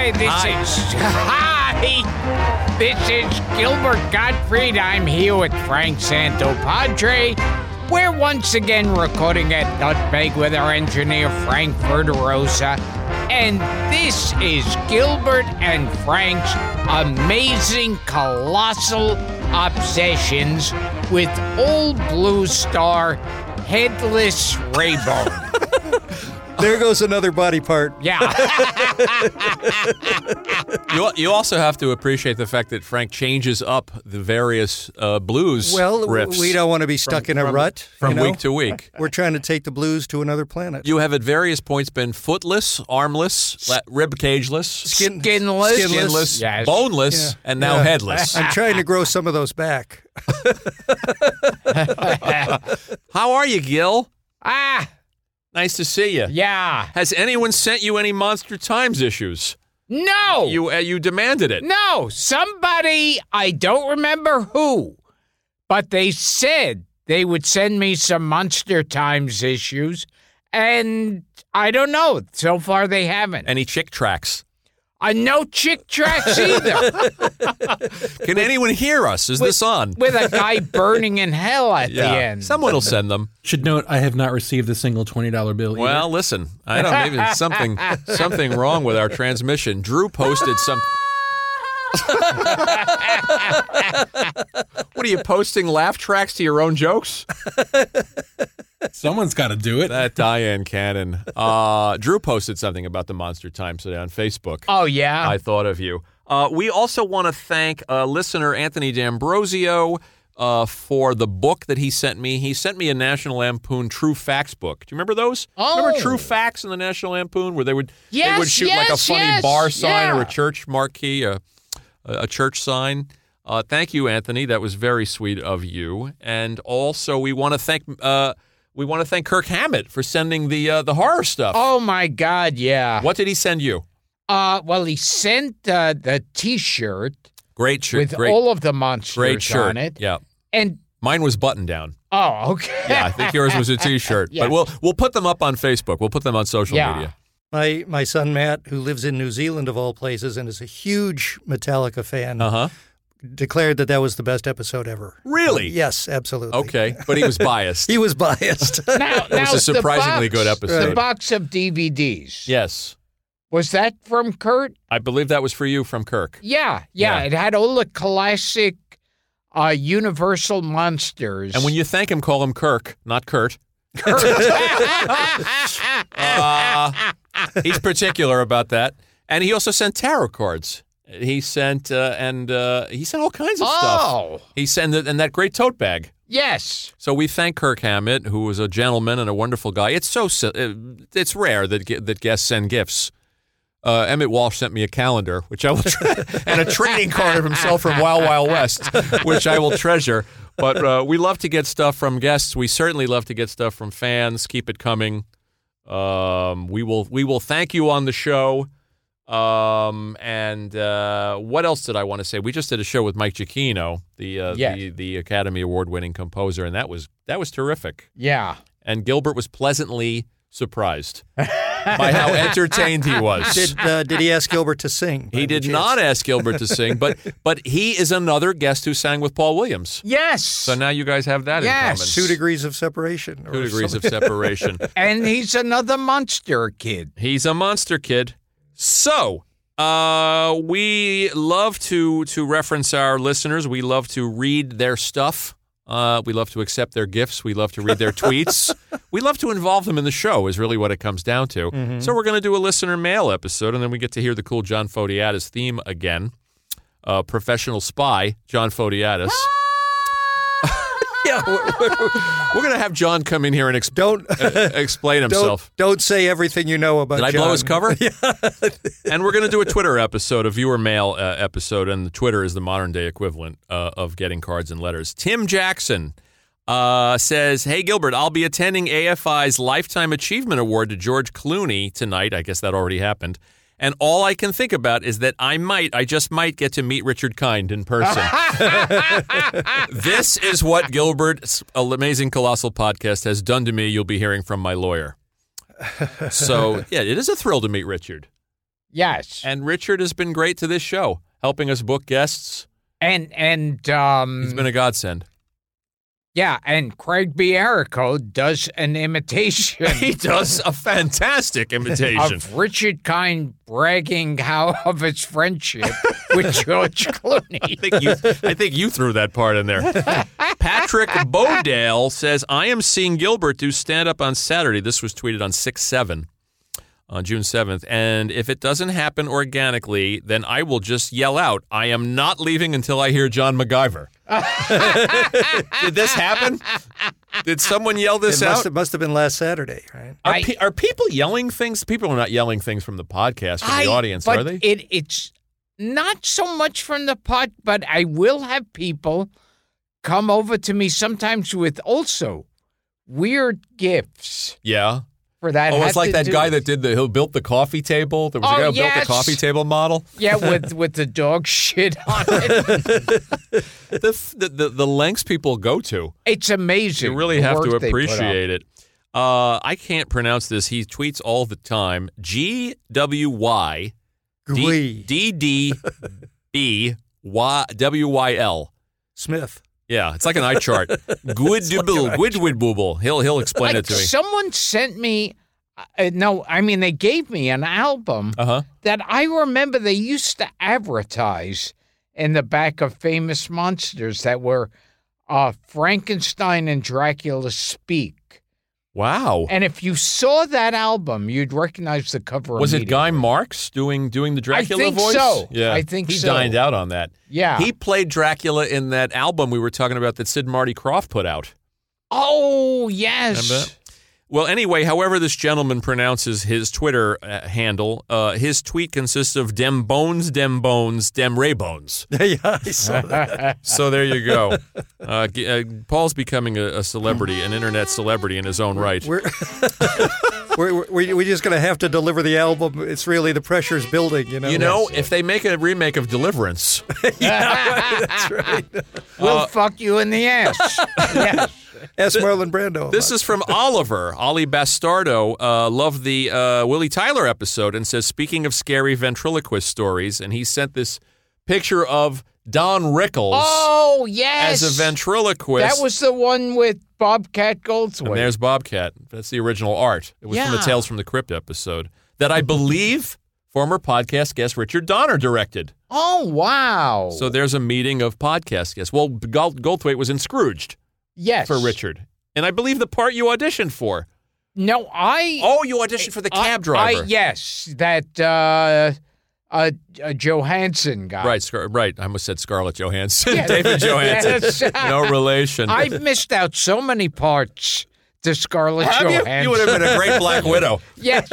Hi, this is Gilbert Gottfried. I'm here with Frank Santopadre. We're once again recording at Nutmeg with our engineer, Frank Verderosa. And this is Gilbert and Frank's amazing, colossal obsessions with Old Blue Star Headless Raybone. There goes another body part. Yeah. You also have to appreciate the fact that Frank changes up the various blues riffs. We don't want to be stuck in a rut. From week to week. We're trying to take the blues to another planet. You have at various points been footless, armless, rib cageless, Skinless, yes. Boneless, and now headless. I'm trying to grow some of those back. How are you, Gil? Nice to see you. Yeah. Has anyone sent you any Monster Times issues? No. You demanded it. No. Somebody, I don't remember who, but they said they would send me some Monster Times issues, and I don't know. So far, they haven't. Any chick tracks? No chick tracks either. Can anyone hear us? Is this on? With a guy burning in hell at the end. Someone will send them. Should note, I have not received a single $20 bill either. Well, listen, I don't maybe there's something wrong with our transmission. Drew posted some. What are you posting laugh tracks to your own jokes? Someone's got to do it. That Diane Cannon. Drew posted something about the Monster Times today on Facebook. Oh, yeah? I thought of you. We also want to thank listener Anthony D'Ambrosio for the book that he sent me. He sent me a National Lampoon True Facts book. Do you remember those? Oh. Remember True Facts in the National Lampoon where they would shoot like a funny yes, bar sign or yeah. a church marquee, a church sign? Thank you, Anthony. That was very sweet of you. And also we want to thank Kirk Hammett for sending the horror stuff. Oh, my God, yeah. What did he send you? Well, he sent the T-shirt. Great shirt. With all of the monsters great shirt. on it. Yeah. And mine was button down. Oh, okay. Yeah, I think yours was a T-shirt. Yeah. But we'll put them up on Facebook. We'll put them on social media. My son Matt, who lives in New Zealand of all places and is a huge Metallica fan, declared that was the best episode ever. Really? Yes, absolutely. Okay, but he was biased. He was biased. It was a surprisingly good episode. The box of DVDs. Yes. Was that from Kurt? I believe that was for you from Kirk. Yeah. It had all the classic Universal monsters. And when you thank him, call him Kirk, not Kurt. He's particular about that. And he also sent tarot cards. He sent he sent all kinds of stuff. He sent and that great tote bag. Yes. So we thank Kirk Hammett, who was a gentleman and a wonderful guy. It's rare that guests send gifts. Emmett Walsh sent me a calendar, which I will and a trading card of himself from Wild Wild West, which I will treasure. But we love to get stuff from guests. We certainly love to get stuff from fans. Keep it coming. We will thank you on the show. And what else did I want to say? We just did a show with Mike Giacchino, the Academy Award-winning composer, and that was terrific. Yeah. And Gilbert was pleasantly surprised by how entertained he was. Did he ask Gilbert to sing? He did not ask Gilbert to sing, but he is another guest who sang with Paul Williams. Yes. So now you guys have that in common. 2 degrees of separation. 2 degrees of separation. And he's another monster kid. He's a monster kid. So, we love to reference our listeners. We love to read their stuff. We love to accept their gifts. We love to read their tweets. We love to involve them in the show is really what it comes down to. Mm-hmm. So we're going to do a listener mail episode, and then we get to hear the cool John Fodiatis theme again. Professional spy, John Fodiatis. Yeah, we're going to have John come in here and explain himself. Don't say everything you know about John. Did I blow his cover? Yeah. And we're going to do a Twitter episode, a viewer mail episode, and the Twitter is the modern-day equivalent of getting cards and letters. Tim Jackson says, hey, Gilbert, I'll be attending AFI's Lifetime Achievement Award to George Clooney tonight. I guess that already happened. And all I can think about is that I just might get to meet Richard Kind in person. This is what Gilbert's Amazing Colossal Podcast has done to me. You'll be hearing from my lawyer. So, yeah, it is a thrill to meet Richard. Yes. And Richard has been great to this show, helping us book guests. And He's been a godsend. Yeah, and Craig Bierico does an imitation. He does a fantastic imitation. Of Richard Kind bragging of his friendship with George Clooney. I think you threw that part in there. Patrick Bodale says, I am seeing Gilbert do stand-up on Saturday. This was tweeted on 6/7. On June 7th, and if it doesn't happen organically, then I will just yell out, I am not leaving until I hear John MacGyver. Did this happen? Did someone yell this out? It must have been last Saturday, right? Are people yelling things? People are not yelling things from the podcast, from the audience, are they? It's not so much from the pod, but I will have people come over to me sometimes with also weird gifts. Yeah. For that. Oh, it's like that guy that who built the coffee table. There was a guy who built the coffee table model. Yeah, with the dog shit on it. the lengths people go to. It's amazing. You really have to appreciate it. I can't pronounce this. He tweets all the time. GWY DDBWYL Smith. Yeah, it's like an eye chart. Gwidwidbooble. He'll explain it to me. Someone sent me, they gave me an album that I remember they used to advertise in the back of Famous Monsters that were Frankenstein and Dracula Speak. Wow. And if you saw that album, you'd recognize the cover Was it immediately. Guy Marks doing the Dracula I think voice? So. Yeah. I think he so. dined out on that. Yeah. He played Dracula in that album we were talking about that Sid and Marty Krofft put out. Oh, yes. Remember that? Well, anyway, however this gentleman pronounces his Twitter handle, his tweet consists of dem bones, dem ray bones. Yeah, I saw that. So there you go. Paul's becoming a celebrity, an internet celebrity in his own right. We're just going to have to deliver the album. It's really, the pressure's building, you know. You know, if they make a remake of Deliverance. Yeah, right, that's right. We'll fuck you in the ass. Yes. Ask Marlon Brando. This is from Oliver. Ollie Bastardo loved the Willie Tyler episode and says, speaking of scary ventriloquist stories, and he sent this picture of Don Rickles yes. as a ventriloquist. That was the one with Bobcat Goldthwait. And there's Bobcat. That's the original art. It was from the Tales from the Crypt episode that I believe former podcast guest Richard Donner directed. Oh, wow. So there's a meeting of podcast guests. Well, Goldthwait was in Scrooged. Yes. For Richard. And I believe the part you auditioned for. No, you auditioned for the cab driver. Yes, that Johansson guy. Right. I almost said Scarlett Johansson. Yeah, David Johansson. yes. No relation. I've missed out so many parts to Scarlett Johansson. You would have been a great Black Widow. Yes.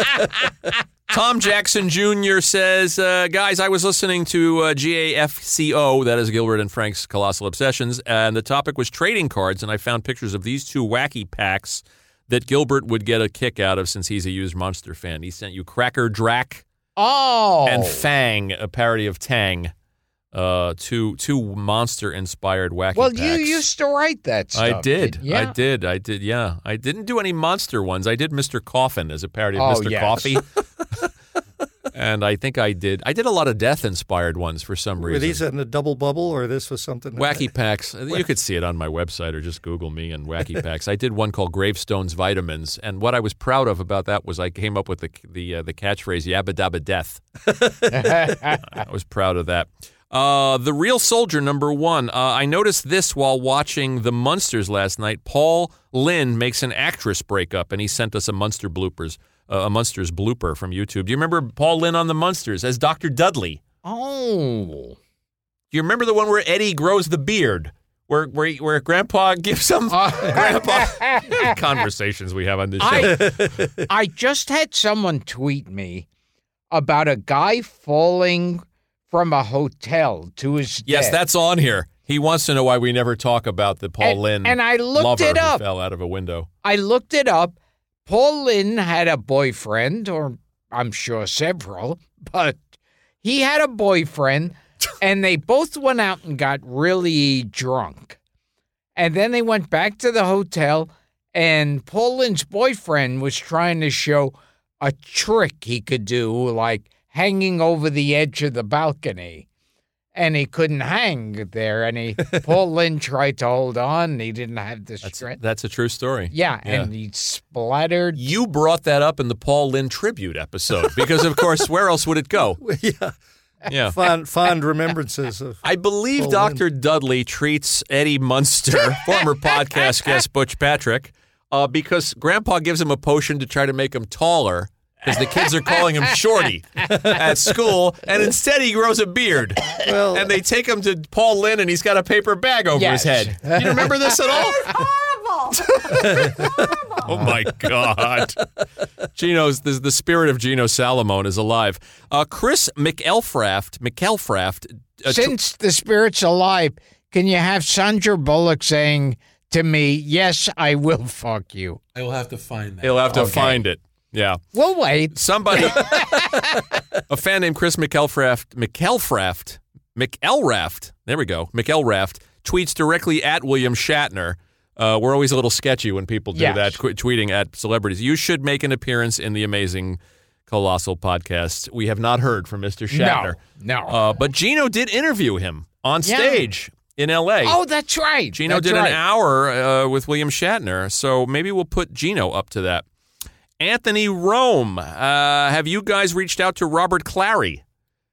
Tom Jackson Jr. says, guys, I was listening to GAFCO, that is Gilbert and Frank's Colossal Obsessions, and the topic was trading cards, and I found pictures of these two wacky packs that Gilbert would get a kick out of since he's a used Monster fan. He sent you Cracker Drac and Fang, a parody of Tang, two monster-inspired wacky packs. Well, you used to write that stuff. I did. Yeah. I did, yeah. I didn't do any monster ones. I did Mr. Coffin as a parody of Mr. Yes. Coffee. And I think I did a lot of death-inspired ones for some reason. Were these in a double bubble, or this was something? Wacky Packs. You could see it on my website or just Google me and Wacky Packs. I did one called Gravestones Vitamins, and what I was proud of about that was I came up with the catchphrase "Yabba Dabba Death." I was proud of that. The Real Soldier #1. I noticed this while watching The Munsters last night. Paul Lynde makes an actress breakup, and he sent us a Munsters blooper from YouTube. Do you remember Paul Lynde on The Munsters as Dr. Dudley? Oh. Do you remember the one where Eddie grows the beard? Where Grandpa gives him Grandpa conversations we have on this show. I just had someone tweet me about a guy falling from a hotel to his death. Yes, that's on here. He wants to know why we never talk about the Paul Lynde and I looked lover it up. who fell out of a window. I looked it up. Paul Lynde had a boyfriend, or I'm sure several, but he had a boyfriend, and they both went out and got really drunk. And then they went back to the hotel, and Paul Lynde's boyfriend was trying to show a trick he could do, like hanging over the edge of the balcony. And he couldn't hang there. And Paul Lynde tried to hold on, and he didn't have the strength. That's a true story. Yeah, and he splattered. You brought that up in the Paul Lynde tribute episode because, of course, where else would it go? Yeah. Fond remembrances of. I believe Paul Dr. Dudley treats Eddie Munster, former podcast guest Butch Patrick, because Grandpa gives him a potion to try to make him taller. Because the kids are calling him Shorty at school, and instead he grows a beard. Well, and they take him to Paul Lynde, and he's got a paper bag over his head. Do you remember this at all? Horrible. Oh, my God. The spirit of Gino Salamone is alive. Chris McElfraft. Since the spirit's alive, can you have Sandra Bullock saying to me, yes, I will fuck you? I will have to find that. He'll have to find it. Yeah. We'll wait. Somebody, a fan named Chris McElraft, there we go, McElraft, tweets directly at William Shatner. We're always a little sketchy when people do that, tweeting at celebrities. You should make an appearance in the amazing Colossal podcast. We have not heard from Mr. Shatner. No. But Gino did interview him on stage in L.A. Oh, that's right. Gino did an hour with William Shatner, so maybe we'll put Gino up to that. Anthony Rome, have you guys reached out to Robert Clary?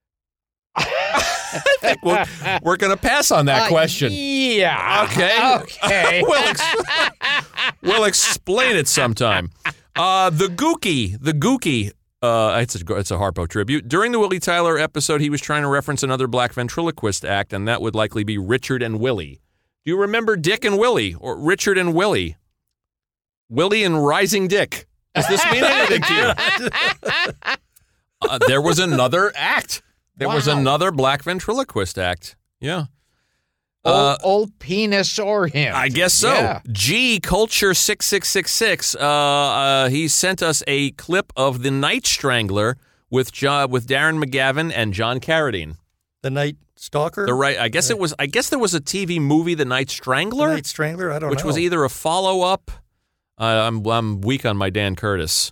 I think we're going to pass on that question. Yeah. Okay. We'll explain it sometime. The Gookie. It's a Harpo tribute. During the Willie Tyler episode, he was trying to reference another black ventriloquist act, and that would likely be Richard and Willie. Do you remember Dick and Willie, or Richard and Willie? Willie and Rising Dick. Does this mean anything to you? There was another act. There was another black ventriloquist act. Yeah. Old penis or him. I guess so. Yeah. G Culture 6666. He sent us a clip of The Night Strangler with Darren McGavin and John Carradine. The Night Stalker? I guess there was a TV movie, The Night Strangler. The Night Strangler? I don't know. Which was either a follow-up. I'm weak on my Dan Curtis.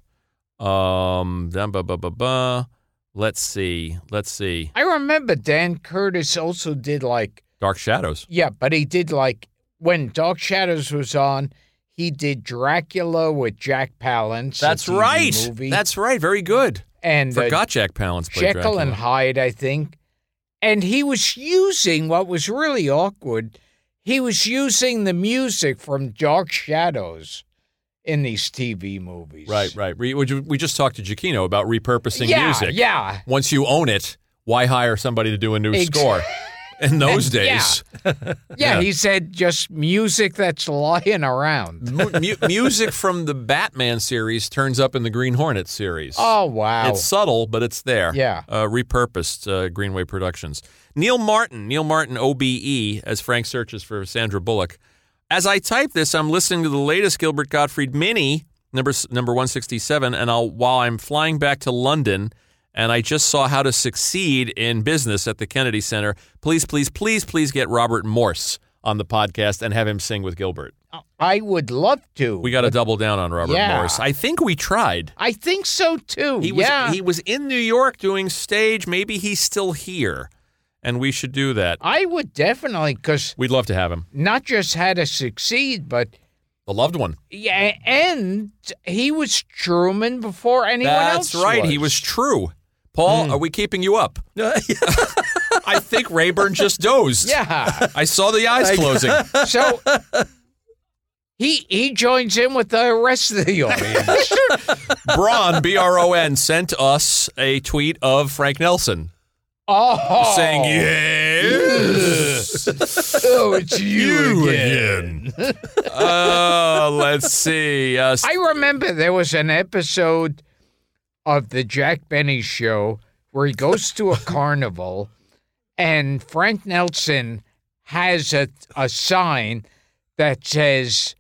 Let's see. I remember Dan Curtis also did Dark Shadows. Yeah, but he did when Dark Shadows was on, he did Dracula with Jack Palance. That's right. Movie. That's right. Very good. And forgot Jack Palance played Jekyll Dracula. and Hyde, I think. And he was using what was really awkward. He was using the music from Dark Shadows in these TV movies. Right. We just talked to Giacchino about repurposing music. Yeah. Once you own it, why hire somebody to do a new score? In those days. Yeah, he said just music that's lying around. Music from the Batman series turns up in the Green Hornet series. Oh, wow. It's subtle, but it's there. Yeah. Repurposed Greenway Productions. Neil Martin, OBE, as Frank searches for Sandra Bullock. As I type this, I'm listening to the latest Gilbert Gottfried mini, number 167, and while I'm flying back to London, and I just saw How to Succeed in Business at the Kennedy Center. Please get Robert Morse on the podcast and have him sing with Gilbert. I would love to. We got to double down on Robert Morse. I think we tried. I think so, too. He was in New York doing stage. Maybe he's still here. And we should do that. I would definitely, because we'd love to have him. Not just How to Succeed, but the loved one. Yeah, and he was Truman before anyone else. That's right. He was true. Paul, are we keeping you up? I think Rayburn just dozed. Yeah, I saw the eyes closing. So he joins in with the rest of the audience. Bron, B-R-O-N, sent us a tweet of Frank Nelson. Oh, saying yes. Oh, it's you again. Let's see. I remember there was an episode of the Jack Benny Show where he goes to a carnival, and Frank Nelson has a sign that says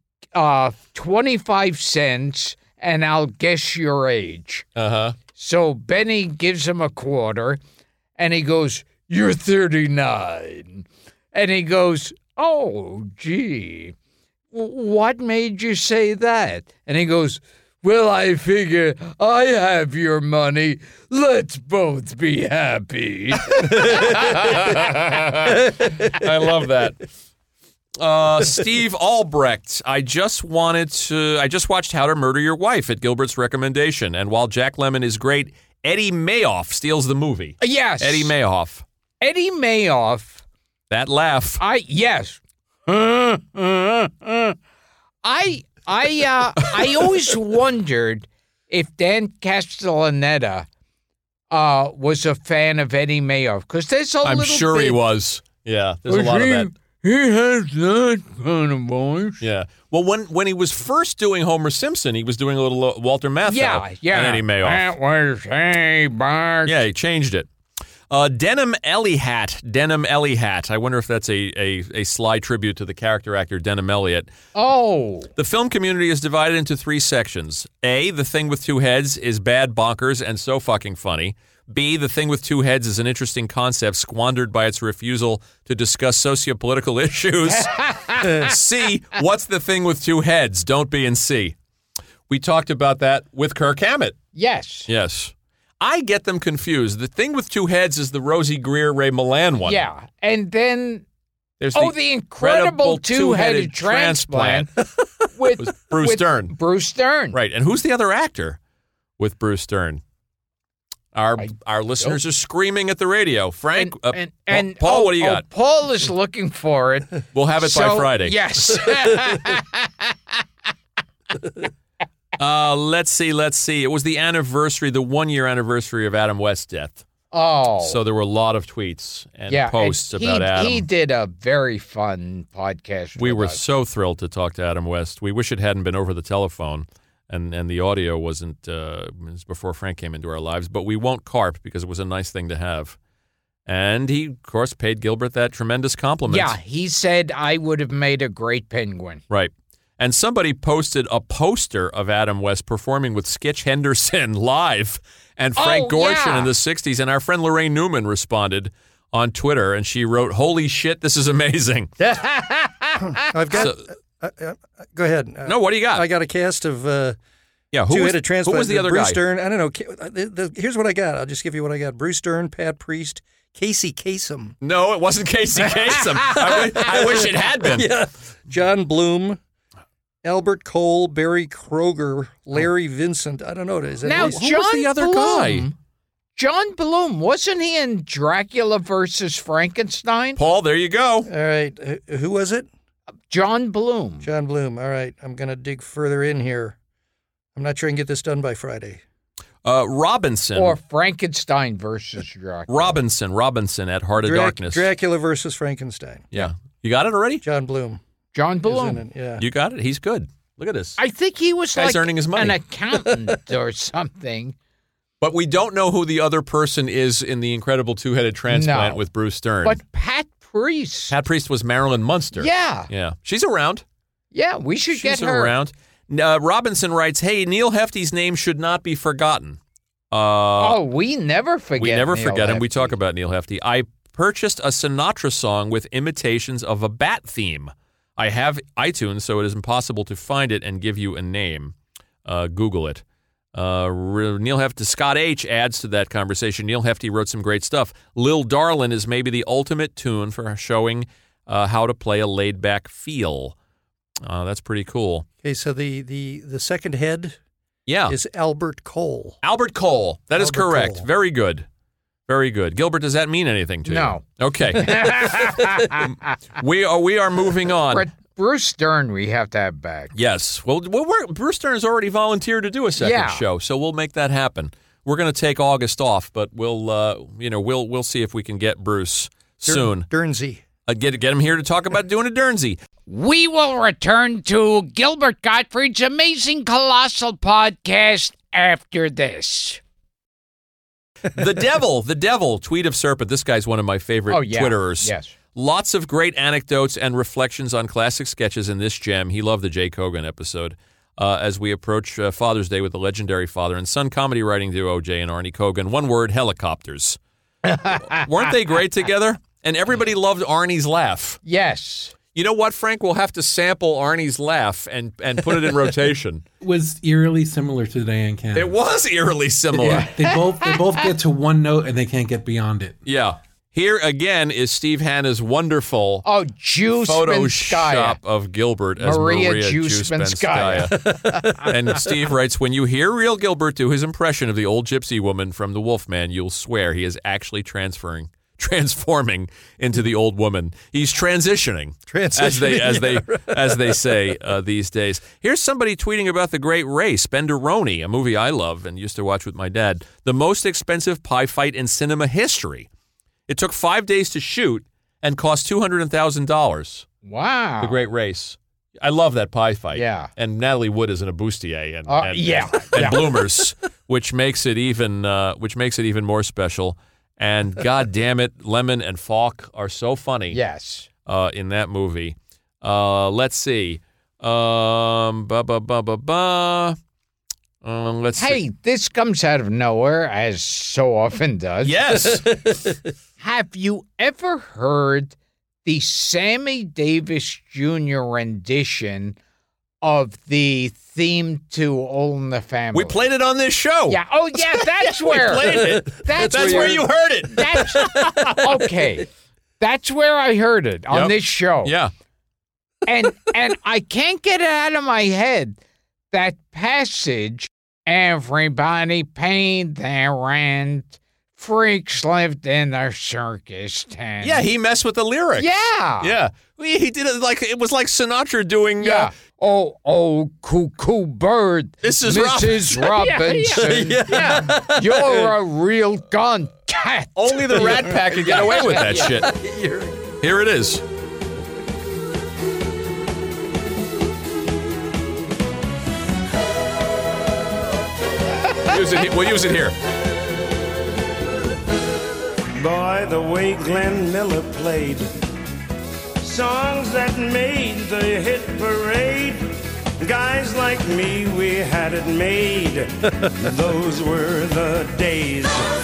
25 cents, and I'll guess your age. Uh-huh. So Benny gives him a quarter. And he goes, you're 39. And he goes, oh, gee, what made you say that? And he goes, Well, I figure I have your money. Let's both be happy. I love that. Steve Albrecht. I just watched How to Murder Your Wife at Gilbert's recommendation, and while Jack Lemmon is great, Eddie Mayoff steals the movie. Yes. Eddie Mayoff. Eddie Mayoff. That laugh. Yes. I always wondered if Dan Castellaneta was a fan of Eddie Mayoff, because there's a I'm little sure bit, he was. Yeah, there's a lot of that. He has that kind of voice. Yeah. Well, when he was first doing Homer Simpson, he was doing a little Walter Matthau. Yeah. And Eddie Mayoff. That was, hey, Bart. Yeah, he changed it. Denham Ellihat. I wonder if that's a sly tribute to the character actor Denham Elliott. Oh. The film community is divided into 3 sections. A, The Thing with Two Heads is bad, bonkers, and so fucking funny. B, The Thing with Two Heads is an interesting concept squandered by its refusal to discuss sociopolitical issues. C, What's the Thing with Two Heads? Don't be in C. We talked about that with Kirk Hammett. Yes. Yes. I get them confused. The Thing with Two Heads is the Rosie Greer, Ray Milland one. Yeah. And then, There's the incredible two-headed transplant with Bruce Dern. Bruce Dern. Right. And who's the other actor with Bruce Dern? Our listeners are screaming at the radio. Frank, Paul, what do you got? Paul is looking for it. We'll have it by Friday. Yes. Let's see. It was the 1-year anniversary of Adam West's death. Oh. So there were a lot of tweets and posts about Adam. He did a very fun podcast. We were so thrilled to talk to Adam West. We wish it hadn't been over the telephone. And the audio wasn't it was before Frank came into our lives, but we won't carp because it was a nice thing to have. And he, of course, paid Gilbert that tremendous compliment. Yeah, he said I would have made a great penguin. Right. And somebody posted a poster of Adam West performing with Skitch Henderson live and Frank Gorshin in the 60s. And our friend Lorraine Newman responded on Twitter, and she wrote, "Holy shit, this is amazing." I've got... go ahead. No, what do you got? I got a cast of two-headed transplant. Who was the other Bruce guy? Dern. I don't know. Here's what I got. I'll just give you what I got. Bruce Dern, Pat Priest, Casey Kasem. No, it wasn't Casey Kasem. I wish it had been. Yeah. John Bloom, Albert Cole, Barry Kroger, Larry Vincent. I don't know. Is that Now, who John was the other Bloom, guy? John Bloom, wasn't he in Dracula versus Frankenstein? Paul, there you go. All right. Who was it? John Bloom. John Bloom. All right. I'm going to dig further in here. I'm not sure I can get this done by Friday. Robinson. Or Frankenstein versus Dracula. Robinson at Heart of Darkness. Dracula versus Frankenstein. Yeah. You got it already? John Bloom. John is Bloom. in it, yeah. You got it? He's good. Look at this. I think he was Guy's like earning his money. an accountant or something. But we don't know who the other person is in the incredible two-headed transplant No. with Bruce Dern. But Pat Priest. Pat Priest was Marilyn Munster. Yeah. Yeah. She's around. Yeah, we should She's get her. around. Robinson writes, "Hey, Neil Hefti's name should not be forgotten." We never forget We never Neil forget him. We Hefti. talk about Neil Hefti. I purchased a Sinatra song with imitations of a bat theme. I have iTunes, so it is impossible to find it and give you a name. Google it. Neil Hefti, Scott H. adds to that conversation. Neil Hefti wrote some great stuff. Lil Darlin' is maybe the ultimate tune for showing how to play a laid-back feel. That's pretty cool. Okay, so the second head Yeah. is Albert Cole. Albert Cole. That is Albert correct. Cole. Very good. Very good. Gilbert, does that mean anything to No. you? Okay. we are moving on. But Bruce Dern, we have to have back. Yes. Well, Bruce Dern has already volunteered to do a second show, so we'll make that happen. We're going to take August off, but we'll see if we can get Bruce soon. Dernsey. Get him here to talk about doing a Dernsey. We will return to Gilbert Gottfried's Amazing Colossal Podcast after this. The devil, Tweet of Serpent. This guy's one of my favorite Twitterers. Yes. Lots of great anecdotes and reflections on classic sketches in this gem. He loved the Jay Kogan episode. As we approach Father's Day with the legendary father and son comedy writing duo Jay and Arnie Kogan. One word, helicopters. Weren't they great together? And everybody loved Arnie's laugh. Yes. You know what, Frank? We'll have to sample Arnie's laugh and put it in rotation. It was eerily similar to Diane Cannon. It was eerily similar. Yeah, they both get to one note and they can't get beyond it. Yeah. Here again is Steve Hanna's wonderful Juicemanskaya. Photoshop of Gilbert as Maria Maria Juicemanskaya. And Steve writes, when you hear real Gilbert do his impression of the old gypsy woman from The Wolfman, you'll swear he is actually transforming into the old woman. He's transitioning as they say these days. Here's somebody tweeting about The Great Race, Benderoni, a movie I love and used to watch with my dad. The most expensive pie fight in cinema history. It took 5 days to shoot and cost $200,000. Wow. The Great Race. I love that pie fight. Yeah. And Natalie Wood is in a bustier and bloomers, which makes it even more special. And God damn it, Lemon and Falk are so funny. Yes. In that movie. Let's see. Let's see. Hey, this comes out of nowhere, as so often does. Yes. Have you ever heard the Sammy Davis Jr. rendition of the theme to All in the Family? We played it on this show. Yeah. Oh, yeah. That's where. We played it. That's where you heard it. That's okay. That's where I heard it on this show. Yeah. And I can't get it out of my head. That passage, everybody paid their rent. Freaks lived in their circus tent. Yeah, he messed with the lyrics. Yeah. Yeah. He did it like, it was like Sinatra doing... Yeah. Oh, cuckoo bird. Mrs. Robinson. Yeah. You're a real gun cat. Only the Rat Pack could get away with that shit. Here it is. We'll use it here. Boy, the way Glenn Miller played songs that made the hit parade. Guys like me, we had it made. Those were the days.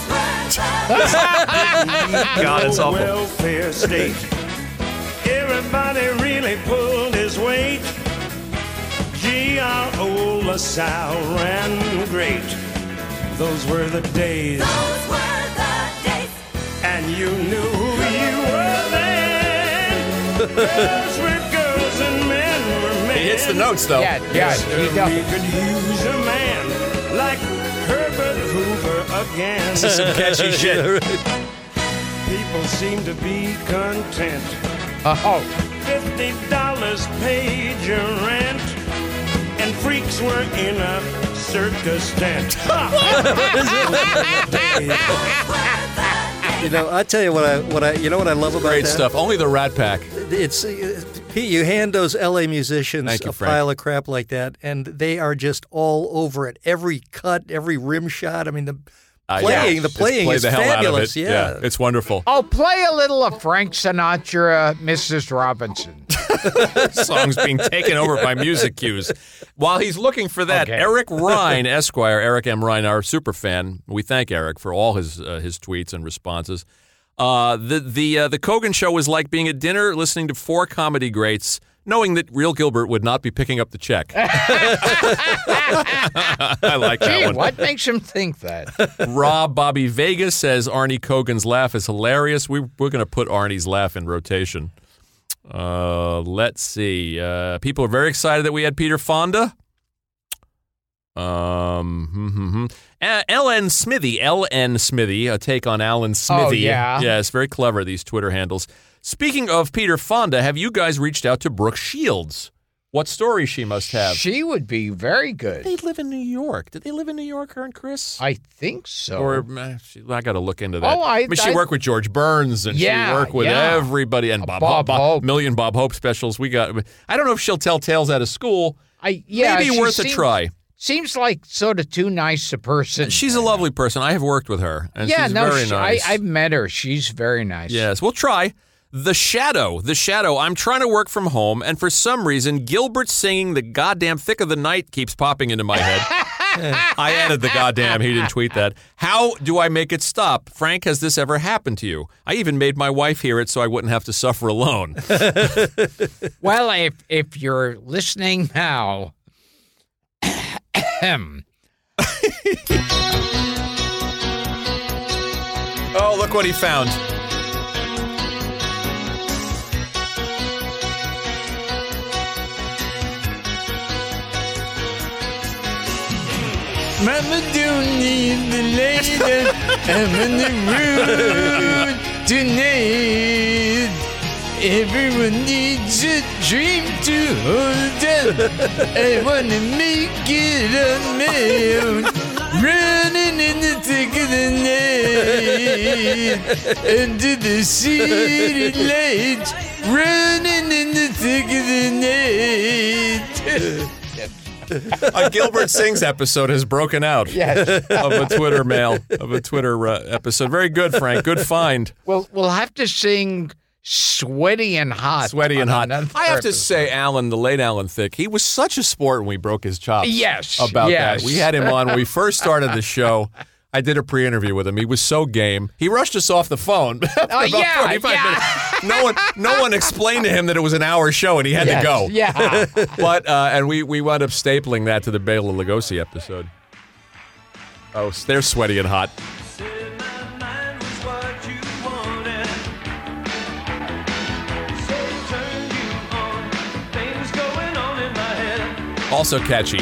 God, it's awful. Welfare state. Everybody really pulled his weight. Gee, our old LaSalle ran great. Those were the days. Those were the days. And you knew who you were then. Girls were girls and men were men. He hits the notes, though. Yeah. We could use a man like Herbert Hoover again. This is some catchy shit. People seem to be content. Oh. $50 paid your rent. And freaks were in a circus tent. You know, I tell you what I love about Great that. stuff. Only the Rat Pack. It's Pete, you hand those LA musicians Thank you, a Frank. pile of crap like that, and they are just all over it. Every cut, every rim shot. I mean, the playing Just is play the hell fabulous. out of it. Yeah. It's wonderful. I'll play a little of Frank Sinatra, Mrs. Robinson. Songs being taken over by music cues. While he's looking for that, Okay. Eric Rhine, Esquire, Eric M. Rhine, our super fan. We thank Eric for all his tweets and responses. The Kogan show was like being at dinner listening to four comedy greats, knowing that real Gilbert would not be picking up the check. I like that Gee, one. what makes him think that? Rob Bobby Vegas says Arnie Kogan's laugh is hilarious. We're going to put Arnie's laugh in rotation. Let's see. People are very excited that we had Peter Fonda. LN Smithy, a take on Alan Smithy. Oh, yeah. Yes, very clever, these Twitter handles. Speaking of Peter Fonda, have you guys reached out to Brooke Shields? What story she must have? She would be very good. They live in New York. Did they live in New York, her and Chris? I think so. Or I got to look into that. Oh, I mean, she worked with George Burns, and she worked with everybody, and Bob Hope. million Bob Hope specials. I don't know if she'll tell tales out of school. Maybe she worth a try. Seems like sort of too nice a person. She's a lovely person. I have worked with her, and she's very nice. I've met her. She's very nice. Yes, we'll try. The Shadow. I'm trying to work from home, and for some reason, Gilbert singing "The Goddamn Thick of the Night" keeps popping into my head. I added the goddamn. He didn't tweet that. How do I make it stop? Frank, has this ever happened to you? I even made my wife hear it so I wouldn't have to suffer alone. Well, if you're listening now, Oh, look what he found. Mama don't need the lady. I'm on the road tonight. Everyone needs a dream to hold on. I wanna make it on my own. Running in the thick of the night. Under the city lights. Running in the thick of the night. A Gilbert Sings episode has broken out Yes. of a Twitter episode. Very good, Frank. Good find. We'll have to sing Sweaty and Hot. Sweaty and hot. another I have to episode. say, Alan, the late Alan Thicke, he was such a sport when we broke his chops. Yes, About yes. that. We had him on when we first started the show. I did a pre-interview with him. He was so game. He rushed us off the phone. After about 45 minutes. No one explained to him that it was an hour show and he had to go. Yeah. But and we wound up stapling that to the Bela Lugosi episode. Oh, they're Sweaty and Hot. Also catchy.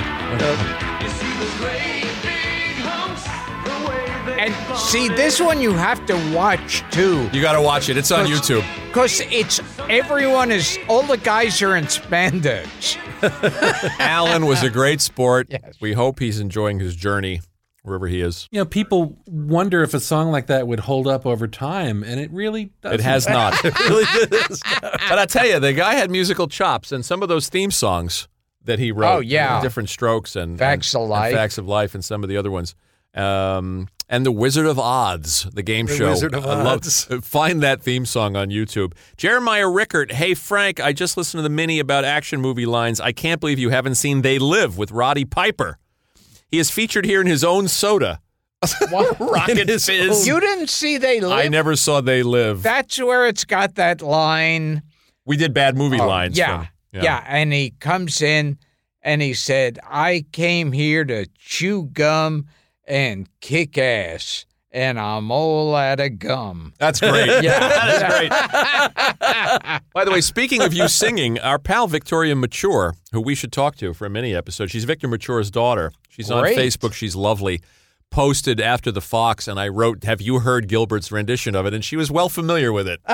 And see, this one you have to watch too. You got to watch it. It's on YouTube. Because all the guys are in spandex. Alan was a great sport. Yes. We hope he's enjoying his journey wherever he is. You know, people wonder if a song like that would hold up over time, and it really doesn't. It has not. But I tell you, the guy had musical chops, and some of those theme songs that he wrote. Oh, yeah. Different Strokes and Facts of Life. and Facts of Life, and some of the other ones. And The Wizard of Odds, the game show. Wizard of Odds. Find that theme song on YouTube. Jeremiah Rickert, hey, Frank, I just listened to the mini about action movie lines. I can't believe you haven't seen They Live with Roddy Piper. He is featured here in his own soda. Rocket Fizz. You didn't see They Live? I never saw They Live. That's where it's got that line. We did bad movie lines. Yeah. Yeah. And he comes in and he said, I came here to chew gum and kick ass, and I'm all out of gum. That's great. Yeah. That is great. By the way, speaking of you singing, our pal Victoria Mature, who we should talk to for a mini episode, she's Victor Mature's daughter. She's on Great. Facebook. She's lovely. Posted after the Fox, and I wrote, have you heard Gilbert's rendition of it? And she was well familiar with it.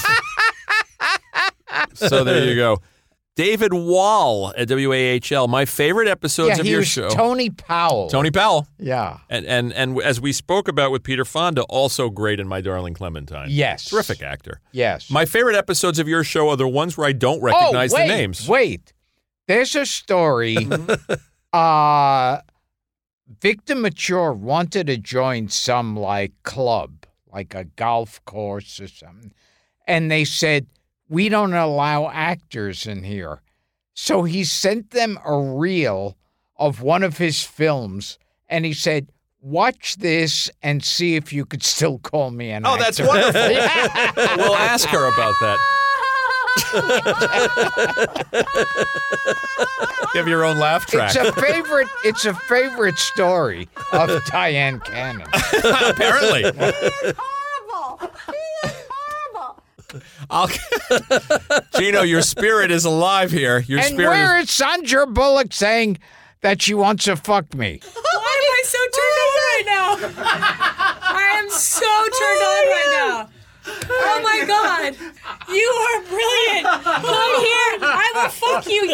So there you go. David Wall at WAHL. My favorite episodes of he your was show. Tony Powell. Tony Powell. Yeah. And as we spoke about with Peter Fonda, also great in My Darling Clementine. Yes. Terrific actor. Yes. My favorite episodes of your show are the ones where I don't recognize the names. Wait. There's a story. Victor Mature wanted to join some club, like a golf course or something. And they said, we don't allow actors in here. So he sent them a reel of one of his films, and he said, watch this and see if you could still call me an actor. That's wonderful. We'll ask her about that. You have your own laugh track. It's a favorite story of Diane Cannon. Apparently. Horrible. Gino, your spirit is alive here. Your And spirit where is Sandra Bullock saying that she wants to fuck me? Why am I so turned on right now? I am so turned on right now. Oh my God. You are brilliant. Come here. I will fuck you.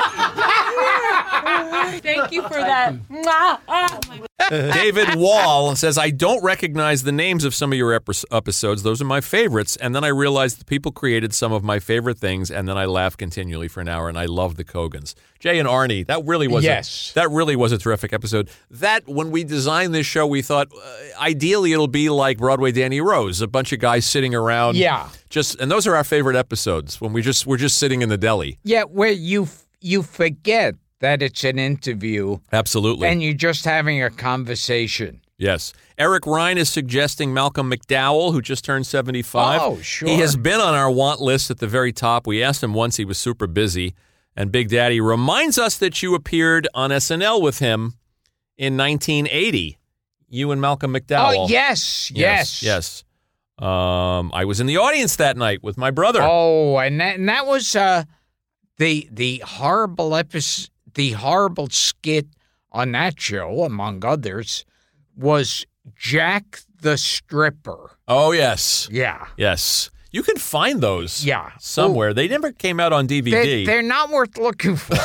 Yeah. Thank you for that. Mwah. Oh my God. David Wall says, I don't recognize the names of some of your episodes. Those are my favorites. And then I realized the people created some of my favorite things, and then I laughed continually for an hour, and I love the Cogans. Jay and Arnie, that really was a terrific episode. That, when we designed this show, we thought, ideally it'll be like Broadway Danny Rose, a bunch of guys sitting around. Yeah. And those are our favorite episodes, when we're just sitting in the deli. Yeah, where you forget that it's an interview Absolutely. and you're just having a conversation. Yes. Eric Ryan is suggesting Malcolm McDowell, who just turned 75. Oh, sure. He has been on our want list at the very top. We asked him once. He was super busy. And Big Daddy reminds us that you appeared on SNL with him in 1980. You and Malcolm McDowell. Oh, yes. Yes. I was in the audience that night with my brother. Oh, and that was the horrible episode, the horrible skit on that show, among others, was Jack the Stripper. Oh, yes. Yeah. Yes. You can find those Yeah. somewhere. They never came out on DVD. They're not worth looking for.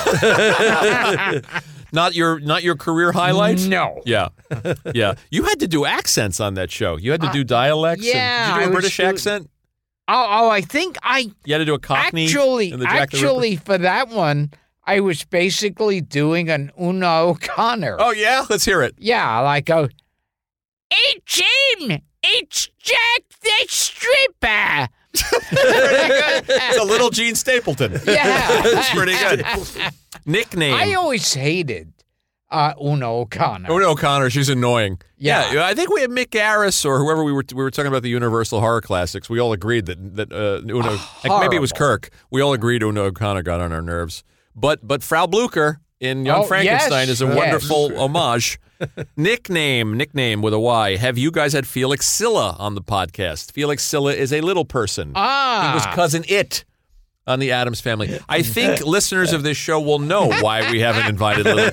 Not your career highlight? No. Yeah. Yeah. You had to do accents on that show. You had to do dialects. yeah, Did you do I a was British doing- accent? Oh, I think I You had to do a Cockney actually in the Jack the Ripper? for that one, I was basically doing an Una O'Connor. Oh, yeah? Let's hear it. Yeah, like it's him! It's Jack the Stripper! It's a little Gene Stapleton. Yeah. It's pretty good. Nickname. I always hated Una O'Connor. Una O'Connor, she's annoying. Yeah. I think we had Mick Garris or whoever we were talking about the Universal Horror Classics. We all agreed that Una, like maybe it was Kirk. We all agreed Una O'Connor got on our nerves. But Frau Blucher in Young Frankenstein yes, is a yes. wonderful homage. Nickname with a Y. Have you guys had Felix Silla on the podcast? Felix Silla is a little person. He was cousin It on the Addams Family. I think listeners of this show will know why we haven't invited little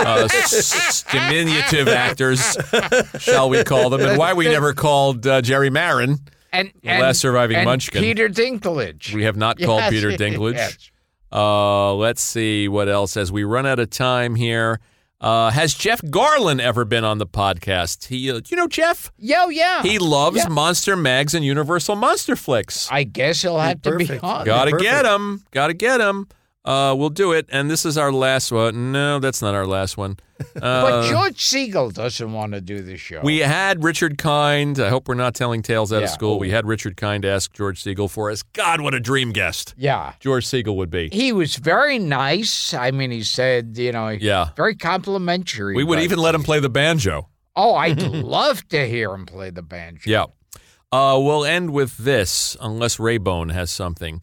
diminutive actors, shall we call them, and why we never called Jerry Marin, and last surviving and Munchkin. Peter Dinklage. We have not called Yes, Peter Dinklage. yes. Let's see what else as we run out of time here. Has Jeff Garlin ever been on the podcast? Do you know Jeff? Yeah. He loves Yeah. Monster Mags and Universal Monster Flicks. I guess he'll have to be Perfect. on. Gotta Perfect. get him. We'll do it. And this is our last one. No, that's not our last one. But George Siegel doesn't want to do the show. We had Richard Kind. I hope we're not telling tales out of Yeah. school. We had Richard Kind ask George Siegel for us. God, what a dream guest Yeah. George Siegel would be. He was very nice. I mean, he said, Yeah. very complimentary. We would but- even let him play the banjo. Oh, I'd love to hear him play the banjo. Yeah. We'll end with this, unless Raybone has something.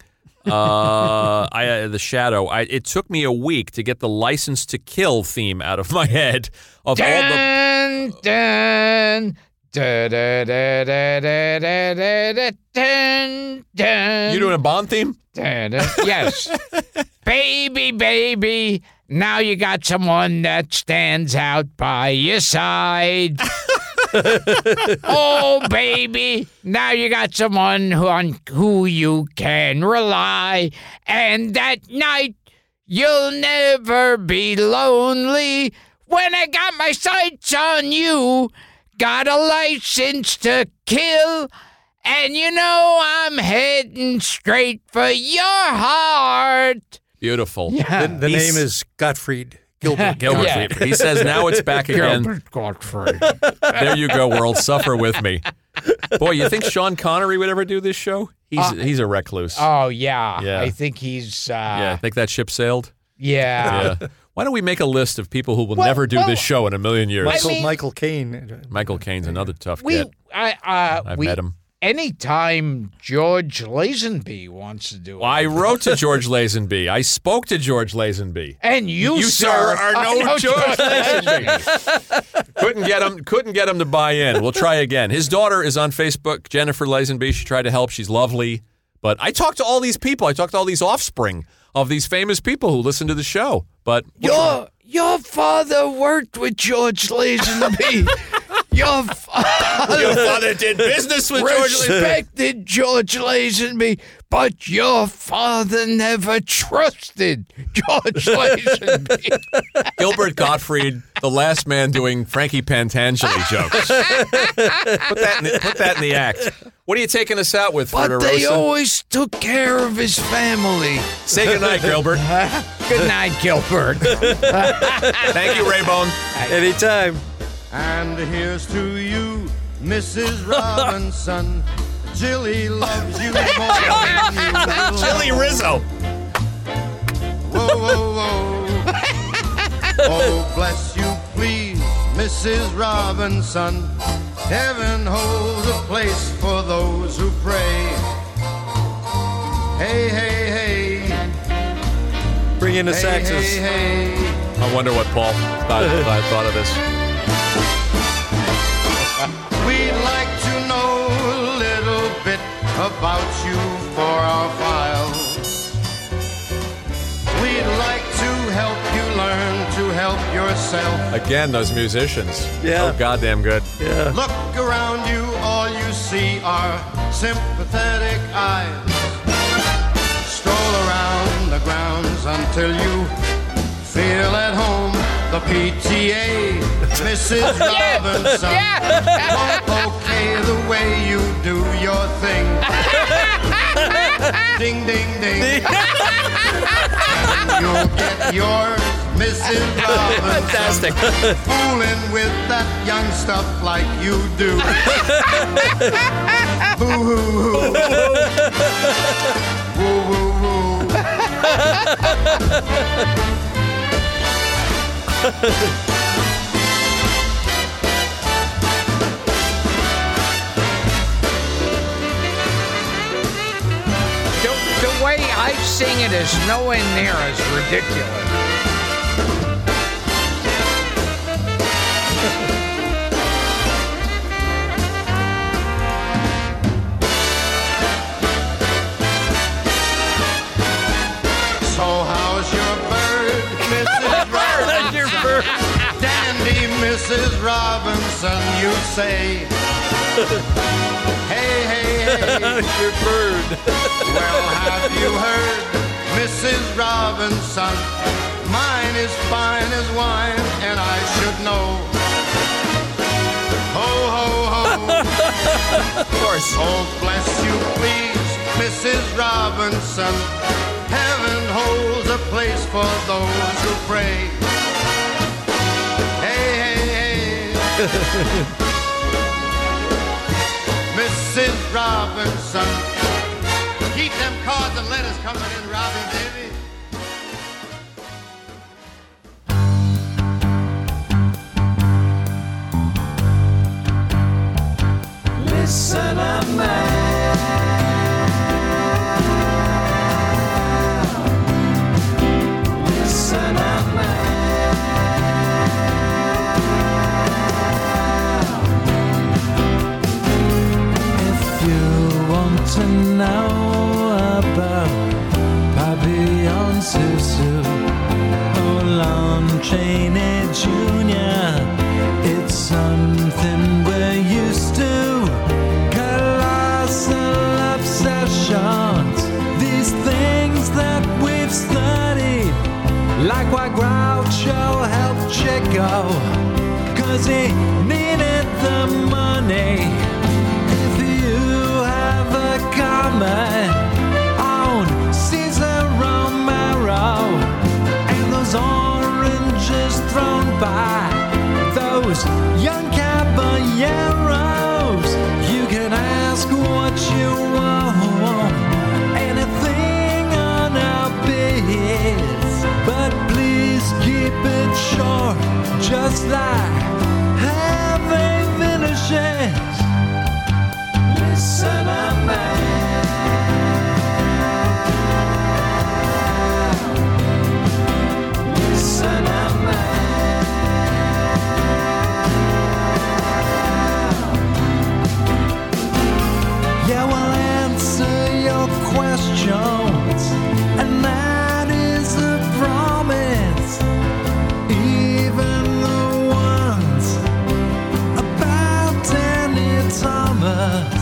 The Shadow. It took me a week to get the License to Kill theme out of my head. Of all Dun, dun, da, da, da, da, da, da, da, da, dun, dun, You doing a Bond theme? dun, dun. Yes. Baby, now you got someone that stands out by your side. Oh, baby, now you got someone on who you can rely. And that night, you'll never be lonely. When I got my sights on you, got a license to kill. And I'm heading straight for your heart. Beautiful. Yeah. The name is Gottfried Gilbert. Gilbert Yeah. Friedman. He says now it's back again. Gilbert Gottfried. There you go, world. Suffer with me. Boy, you think Sean Connery would ever do this show? He's a recluse. Oh, yeah. Yeah. I think he's... Yeah, think that ship sailed? Yeah. Yeah. Why don't we make a list of people who will never do this show in a million years? Michael Caine. Michael Caine's another tough We, get. I've met him. Anytime George Lazenby wants to do it. I wrote to George Lazenby. I spoke to George Lazenby. And you, sir, are no George Lazenby. Couldn't get him to buy in. We'll try again. His daughter is on Facebook, Jennifer Lazenby. She tried to help. She's lovely. But I talked to all these people. I talked to all these offspring of these famous people who listen to the show. But Your father worked with George Lazenby. Your father did business with George Lazenby. respected George Lazenby, but your father never trusted George Lazenby. Gilbert Gottfried, the last man doing Frankie Pantangeli jokes. Put that in the act. What are you taking us out with, But Ferderosa? they always took care of his family. Say goodnight, Gilbert. Good night, Gilbert. Thank you, Raybone. Anytime. And here's to you, Mrs. Robinson. Jilly loves you more than you will. Chili Rizzo. Whoa, whoa, whoa. Oh, bless you, please, Mrs. Robinson. Heaven holds a place for those who pray. Hey, hey, hey. Bring in the saxes. Hey, hey, hey. I wonder what Paul thought of this. We'd like to know a little bit about you for our files. We'd like to help you learn to help yourself. Again, those musicians. Yeah. Oh, goddamn good. Yeah. Look around you, all you see are sympathetic eyes. Stroll around the grounds until you feel at home. The PTA, Mrs. Robinson, won't okay the way you do your thing. Ding, ding, ding. And you'll get yours, Mrs. Robinson. Fantastic. Fooling with that young stuff like you do. Boo-hoo-hoo. Woo-woo-woo. The way I sing it is nowhere near as ridiculous. So how's your bird, Mrs. Robinson? Dandy Mrs. Robinson, you say. Hey, hey, hey. Your bird. Well, have you heard, Mrs. Robinson? Mine is fine as wine, and I should know. Ho, ho, ho. Of course. Oh, bless you, please, Mrs. Robinson. Heaven holds a place for those who pray. Hey, hey, hey. Mrs. Robinson, keep them cards and letters coming in, Robbie, baby. Listen up, man. Listen up, man. If you want to know about Papillon Susu or Lon Chaney Jr., it's something we're used to. Colossal obsessions, these things that we've studied, like why Groucho helped Chico, 'cause he needed the money. If you have a comment on Cesar Romero and those oranges thrown by those young caballeros, you can ask what you want, anything on our bids, but please keep it short, just like having finishes. Listen up, man. Listen up, man. Yeah, we'll answer your questions, and that is a promise. Even the ones about Danny Thomas.